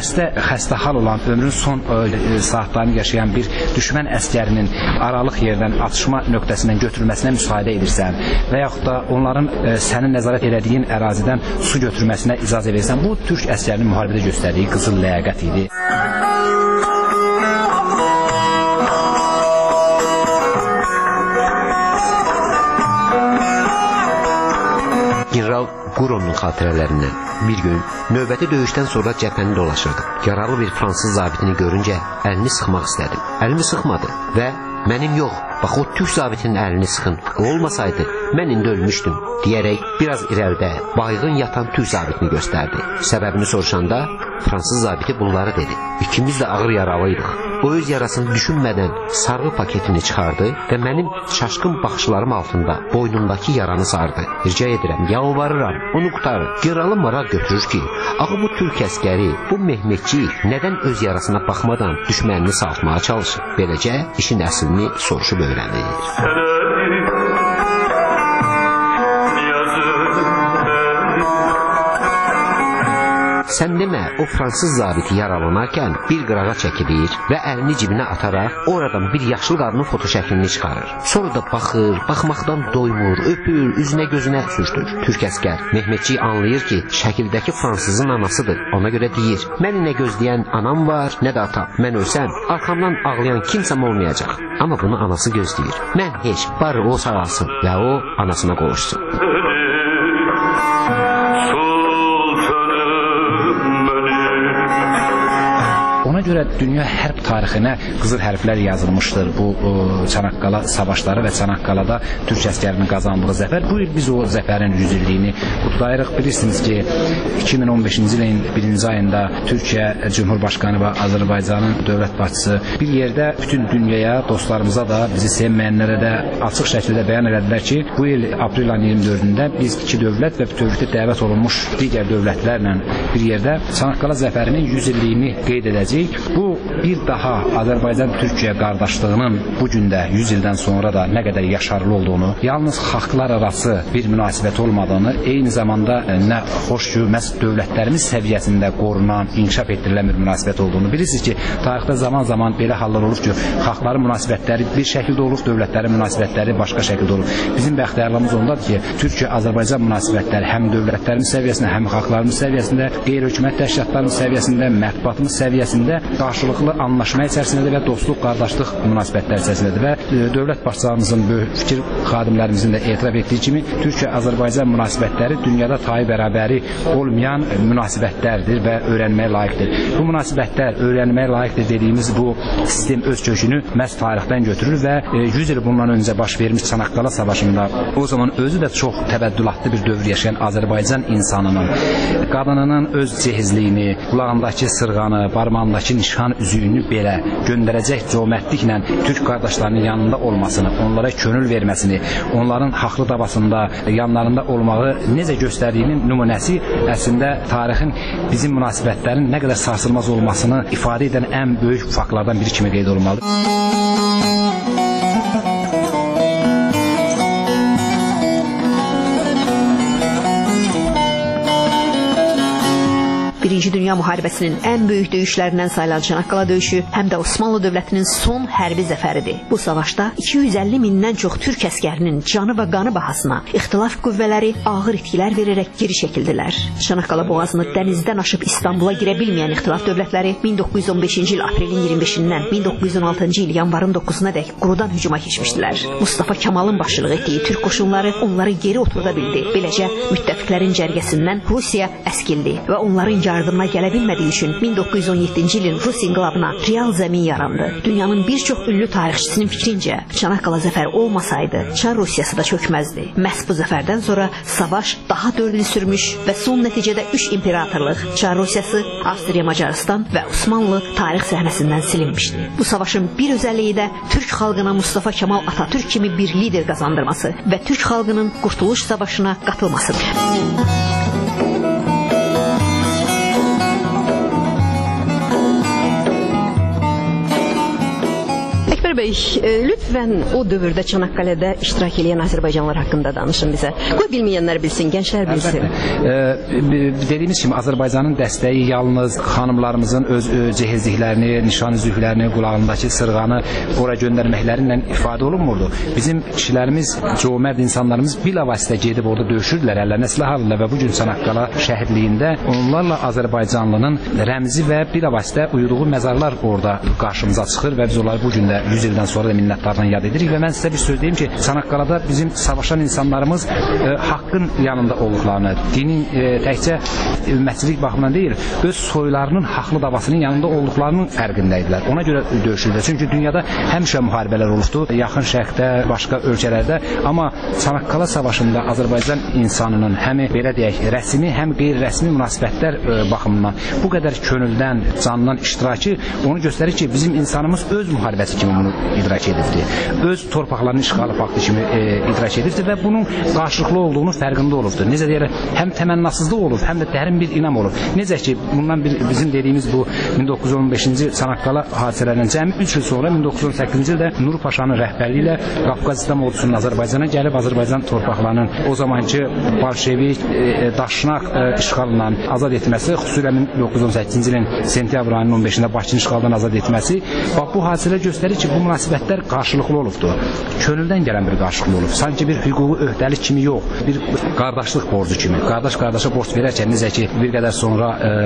N: Xəstə hal olan, ömrün son saatlarını yaşayan bir düşmən əsgərinin aralıq yerdən atışma nöqtəsindən götürülməsinə müsahidə edirsən və yaxud da onların sənin nəzarət elədiyin ərazidən su götürməsinə icazə verirsən. Bu Türk əsgərinin müharibədə göstərdiyi qızıl ləyaqət idi.
O: General Guronun xatirələrindən bir gün növbəti döyüşdən sonra cəbhəni dolaşırdım. Yaralı bir fransız zabitini görüncə əlini sıxmaq istədim. Əlimi sıxmadı və mənim yox, bax o türk zabitinin əlini sıxın, o olmasaydı mən indi ölmüşdüm deyərək biraz irəlidə baygın yatan türk zabitini göstərdi. Səbəbini soruşanda fransız zabiti bunları dedi. İkimiz də ağır yaralıydıq. O öz yarasını düşünmədən sarğı paketini çıxardı və mənim şaşqın baxışlarım altında boynundakı yaranı sardı. Rica edirəm, yalvarıram, onu qutarın. Generalı maraq götürür ki, axı bu türk əskəri, bu Mehmetçi nədən öz yarasına baxmadan düşmənini saltmağa çalışır? Beləcə işin əslini soruşub öyrənir. Sən demə, o fransız zabiti yaralanarkən bir qırağa çəkilir və əlini cibinə ataraq oradan bir yaşlı qadının fotoşəklini çıxarır. Sonra da baxır, baxmaqdan doymur, öpür, üzünə gözünə sürtür. Türk əskər Mehmetçi anlayır ki, şəkildəki fransızın anasıdır. Ona görə deyir, məni nə gözləyən anam var, nə də atam. Mən ölsəm, arxamdan ağlayan kimsəm olmayacaq. Amma bunu anası gözləyir. Mən heç, barı o sağalsın və o anasına qovuşsun.
N: Ona Ona görə dünya hərb tarixinə qızıl hərflər yazılmışdır bu Çanaqqala savaşları və Çanaqqalada türk əsgərinin qazandığı zəfər. Bu il biz o zəfərin 100 illiyini qutlayırıq. Bilirsiniz ki, 2015-ci ilin 1-ci ayında Türkiyə Cumhurbaşqanı və Azərbaycanın dövlət başçısı bir yerdə bütün dünyaya, dostlarımıza da, bizi sevməyənlərə də açıq şəkildə bəyan elədilər ki, bu il aprel ayının 24-də biz iki dövlət və bütövlükdə dəvət olunmuş digər dövlətlərlə bir yerdə Çanaqqala zəfərinin 100 illiyini qeyd edəcəyik. Bu bir daha Azərbaycan-Türkiyə qardaşlığının bu gündə 100 ildən sonra da nə qədər yaşarlı olduğunu, yalnız xalqlar arası bir münasibət olmadığını, eyni zamanda nə xoşgörü məhz dövlətlərimiz səviyyəsində qorunan, inkişaf etdirilən bir münasibət olduğunu bilirsiniz ki, tarixdə zaman-zaman belə hallar olur ki, xalqların münasibətləri bir şəkildə olur, dövlətlərin münasibətləri başqa şəkildə olur. Bizim bəxtiyarlığımız ondadır ki, Türkiyə-Azərbaycan münasibətləri həm dövlətlərimiz səviyyəsində, həm xalqlarımız səviyyəsində, qeyri-hökumət təşkilatlarımız səviyyəsində, mətbuatımız səviyyəsində qarşılıqlı anlaşma içərisindədir və dostluq, qardaşlıq münasibətləri içərisindədir və dövlət başçılarımızın, böyük fikir xadimlərimizin də etiraf etdiyi kimi, Türkiyə-Azərbaycan münasibətləri dünyada tayı bərabəri olmayan münasibətlərdir və öyrənməyə layiqdir. Bu münasibətlər öyrənməyə layiqdir dediyimiz bu sistem öz kökünü məhz tarixdən götürür və 100 il bundan öncə baş vermiş Çanaqqala savaşında o zaman özü də çox təbəddülatlı bir dövr yaşayan Azərbaycan insanının qadınının öz cehizliyini, qulağındakı sırğanı, barmağındakı nişan üzüyünü belə göndərəcək cömərtliklə Türk qardaşlarının yanında olmasını, onlara könül verməsini, onların haqlı davasında yanlarında olmağı necə göstərdiyinin nümunəsi əslində tarixin bizim münasibətlərin nə qədər sarsılmaz olmasını ifadə edən ən böyük faktlardan biri kimi qeyd olunmalıdır.
H: Birinci Dünya Müharibəsinin ən böyük döyüşlərindən sayılan Çanaqqala döyüşü həm də Osmanlı dövlətinin son hərbi zəfəridir. Bu savaşda 250 mindən çox türk əskərinin canı və qanı bahasına ixtilaf qüvvələri ağır itkilər verərək geri çəkildilər. Çanaqqala boğazını dənizdən aşıb İstanbula girə bilməyən ixtilaf dövlətləri 1915-ci il aprelin 25-dən 1916-cı il yanvarın 9-na dək qurudan hücuma keçmişdilər. Mustafa Kemalın başçılıq etdiyi türk qoşunları onları geri oturda bildi. Beləcə müttəfiqlərin cərgəsindən Rusiya əskildi və onların yardımına gələ bilmədiyi üçün 1917-ci ilin Rus inqilabına real zəmin yarandı. Dünyanın bir çox ünlü tarixçisinin fikrincə, Çanaqqala zəfəri olmasaydı, Çar Rusiyası da çökməzdi. Məhz bu zəfərdən sonra savaş daha 4 il sürmüş və son nəticədə 3 imperatorluq, Çar Rusiyası, Avstriya, Macaristan və Osmanlı tarix səhnəsindən silinmişdi. Bu savaşın bir özəlliyi də türk xalqına Mustafa Kemal Atatürk kimi bir lider qazandırması və türk xalqının Qurtuluş Savaşına qatılmasıdır. Bey, lütfen o dövrdə Çanaqqale'də iştirak edən Azərbaycanlılar haqqında danışın bizə. Qoy bilməyənlər bilsin, gənclər bilsin.
N: Dediyimiz kimi Azərbaycanın dəstəyi yalnız xanımlarımızın öz cehizliklərini, nişan üzüklərini, qulağındakı sırğanı ora göndərməklərinlə ifadə olunmurdu. Bizim kişilərimiz, cömərd insanlarımız bilavasitə gedib orada döyüşürdülər, əllərinə silah alırlar və bugün Çanaqqala şəhidliyində onlarla Azərbaycanlının rəmzi və bilavasitə uyuduğu məzarlar orada qarşımıza çıxır və biz onları bugün də 100 ildən sonra da minnətdardan yad edirik və mən sizə bir söz deyim ki, Çanaqqalada bizim savaşan insanlarımız haqqın yanında olduqlarını, dinin təkcə ümmətçilik baxımından deyil, öz soylarının haqlı davasının yanında olduqlarının fərqindəydilər. Ona görə döyüşürdülər. Çünki dünyada həmişə müharibələr olubdu, yaxın şərqdə, başqa ölkələrdə, amma Çanaqqala savaşında Azərbaycan insanının həm belə deyək, rəsmi, həm qeyri-rəsmi münasibətlər baxımından bu qədər könüldən, candan iştirakı onu göstərir ki, bizim insanımız öz müharibəsi kimi bunu idrak edirdi. Öz torpaqlarının işğalı faktı kimi idrak edirdi və bunun qarşılıqlı olduğunu fərqində olubdu. Necə deyirlər, həm təmənnasızlıq olub, həm də dərin bir inam olub. Necə ki, bundan bizim dediyimiz bu 1915-ci Çanaqqala hadisələrindən cəmi 3 il sonra 1918-ci ildə Nur Paşanın rəhbərliyi ilə Qafqaz İslam ordusunun Azərbaycana gəlib Azərbaycan torpaqlarının o zamanki Bolşevik, Daşnaq işğalından azad etməsi, xüsusilə 1918-ci ilin sentyabr ayının 15-də Bakını işğaldan azad etməsi, bu hadisələr göstərir ki, bu münasibətlər qarşılıqlı olubdur. Könüldən gələn bir qarşılıqlı olub. Sanki bir hüquqi öhdəlik kimi yox, bir qardaşlıq borcu kimi. Qardaş qardaşa borc verərkən necə ki bir qədər sonra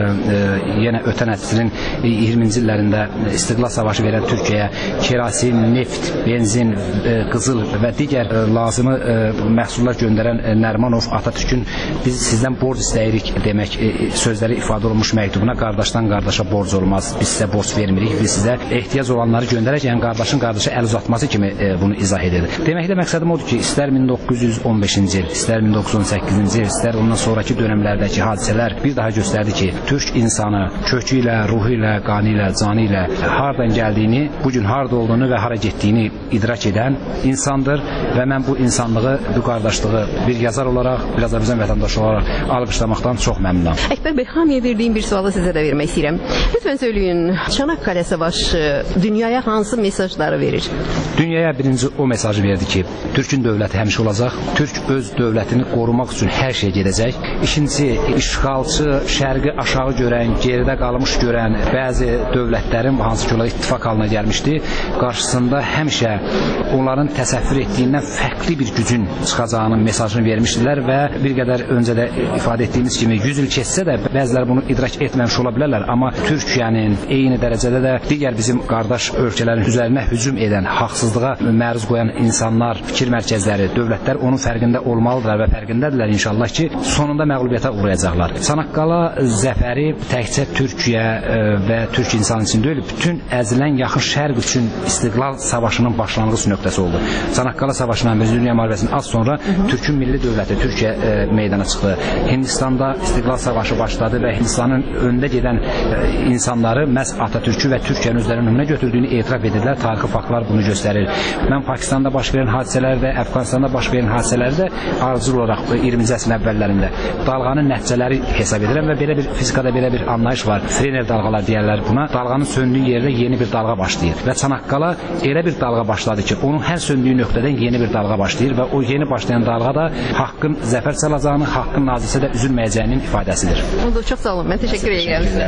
N: yenə ötən əsrin 20-ci illərində İstiqlal Savaşı verən Türkiyəyə kerosin, neft, benzin, qızıl və digər lazımı məhsullar göndərən Nərimanov Atatürkün biz sizdən borc istəyirik demək sözləri ifadə olunmuş məktubuna qardaşdan qardaşa borc olmaz. Biz sizə borc vermirik, biz sizə ehtiyac olanları göndərək, yəni qardaşın qardaşa əl uzatması kimi bunu izah edir. Deməklə məqsədim odur ki, istər 1915-ci il, istər 1918-ci il, istər ondan sonraki dövrlərdəki hadisələr bir daha göstərdi ki, türk insanı kökü ilə, ruhu ilə, qanı ilə, canı ilə hardan gəldiyini, bugün harda olduğunu və hara getdiyini idrak edən insandır və mən bu insanlığı, bu qardaşlığı bir yazar olaraq, bir Azərbaycan vətəndaşı olaraq alqışlamaqdan çox məmnunam.
H: Əkbər bəy, hamıya verdiyim bir sualı sizə də vermək istəyirəm. Lütfən söyləyin, Çanakkale Savaşı dünyaya hansı mesajları verir?
N: Dünyaya birinci o mesajı verdi ki, Türkün dövləti həmişə olacaq, Türk öz dövlətini qorumaq üçün hər şey gedəcək. İkincisi, işğalçı, şərqi aşağı görən, geridə qalmış görən bəzi dövlətlərin, hansı ki, onlar ittifaq halına gəlmişdi, qarşısında həmişə onların təsəvvür etdiyindən fərqli bir gücün çıxacağının mesajını vermişdilər və bir qədər öncə də ifadə etdiyimiz kimi 100 il keçsə də bəziləri bunu idrak etməmiş ola bilərlər, amma Türkiyənin eyni dərəcədə də digər bizim qardaş ölkələrin üzərinə hücum edən, haqsızlığa məruz qoyan insanlar, fikir mərkəzləri, dövlətlər onun fərqində olmalıdırlar və fərqindədirlər inşallah ki, sonunda məğlubiyyətə uğrayacaqlar. Çanaqqala zəfəri təkcə Türkiyə və Türk insanı üçün deyil, bütün əzilən yaxın şərq üçün İstiqlal Savaşının başlanğıc nöqtəsi oldu. Çanaqqala Savaşından Birinci Dünya müharibəsindən az sonra Türkün milli dövləti Türkiyə meydana çıxdı. Hindistanda İstiqlal Savaşı başladı və Hindistanın öndə gedən insanları məhz Atatürkü və Türkiyənin özlərinin önünə götürdüyünü etiraf edirlər. Tarixi faktlar bunu göstərir. Mən Pakistanda baş verən hadisələri də, Əfqanistanda baş verən hadisələri də arzucul olaraq 20-ci əsrin əvvəllərində dalğanın nəticələri hesab edirəm və belə bir fizikada belə bir anlayış var. Frener dalğalar deyərlər buna. Dalğanın söndüyü yerdə yeni bir dalğa başlayır və Çanaqqala elə bir dalğa başladı ki, onun hər söndüyü nöqtədən yeni bir dalğa başlayır və o yeni başlayan dalğa da haqqın zəfər çalacağını, haqqın nazisə də üzülməyəcəyinin ifadəsidir.
H: Çox sağ olun. Mən təşəkkür edirəm sizə.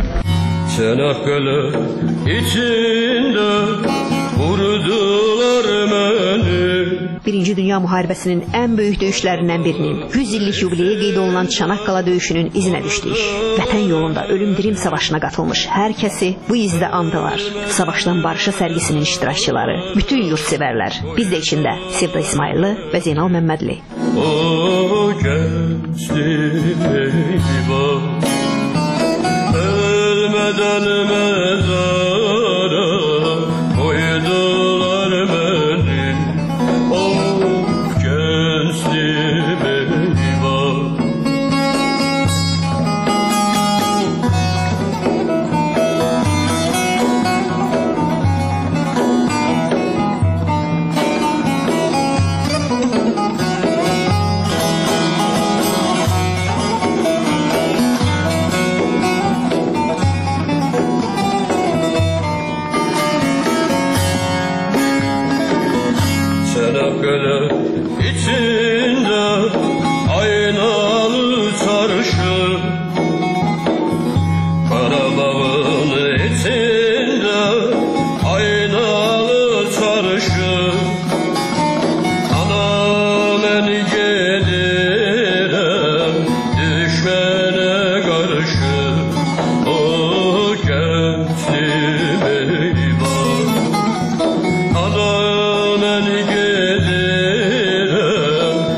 E: Çanakkale içində vurdular məni.
H: Birinci Dünya müharibəsinin ən böyük döyüşlərindən birinin 100 illik yubileyi qeyd olunan Çanaqqala döyüşünün izinə düşdük. Vətən yolunda ölüm-dirim savaşına qatılmış hər kəsi bu izdə andılar. Savaşdan barışa sərgisinin iştirakçıları, bütün yurtsevərlər, biz də içində Sevda İsmayıllı və Zeynal Məmmədli.
E: O gençlik eyvah, ölmədən məzara koydular beni. O gençlik eyvah. Çanakkale içinde aynalı çarşı, Karabağ'ın içinde aynalı çarşı. Anam ben gelirim düşmene karşı. O gençliğim eyvah. Anam ben gelirim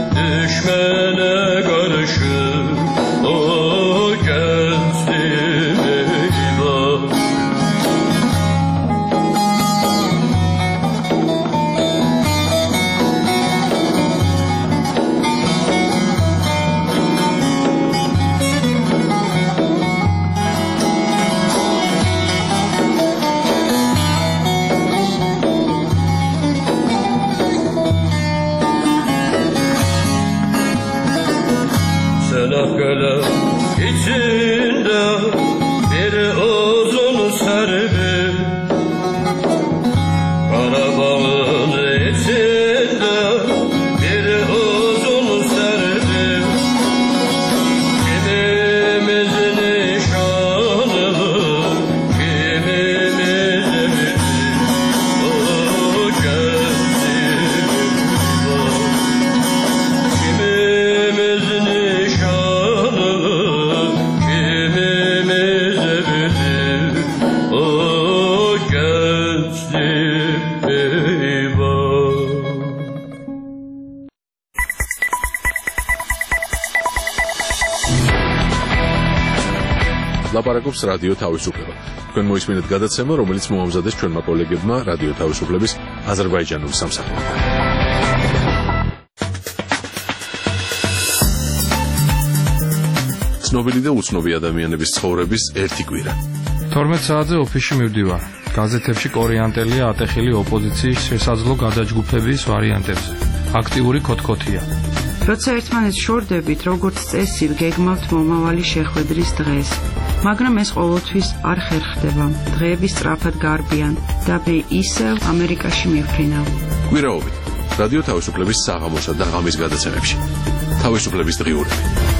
A: ლაპარაკობს რადიო თავისუფლება. თქვენ მოისმინეთ გადაცემა, რომელიც მოამზადეს ჩვენმა კოლეგებმა რადიო თავისუფლების აზერბაიჯანული სამსახურიდან. ცნობილი და უცნობი ადამიანების ცხოვრების ერთი კვირა.
P: 12 საათზე ოფისში მივდივარ. გაზეთებში კორიანტელია ატეხილი ოპოზიციის შესაძლო გადაჯგუფების ვარიანტებზე. აქტიური კოთკოთია.
Q: როცა ერთმანეთს შორდებით, როგორც წესი, გეგმავთ მომავალი შეხვედრის დღეს. მაგრამ ეს ყოველთვის არ ხერხდება. დღეები სწრაფად გარბიან და მე ისევ ამერიკაში მივფრინავ.
A: კვირაობით რადიო თავისუფლების საღამოსა და ღამის გადაცემებში. თავისუფლების დღიურები.